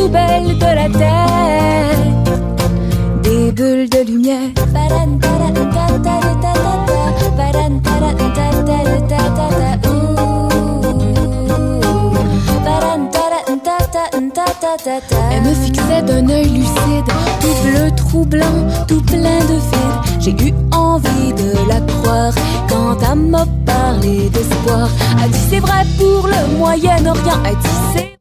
poubelle de la terre. Des bulles de lumière. Elle me fixait d'un œil lucide, tout bleu, troublant, tout plein de vide. J'ai eu envie de la croire quand elle m'a parlé d'espoir. Elle dit c'est vrai pour le Moyen-Orient, elle dit c'est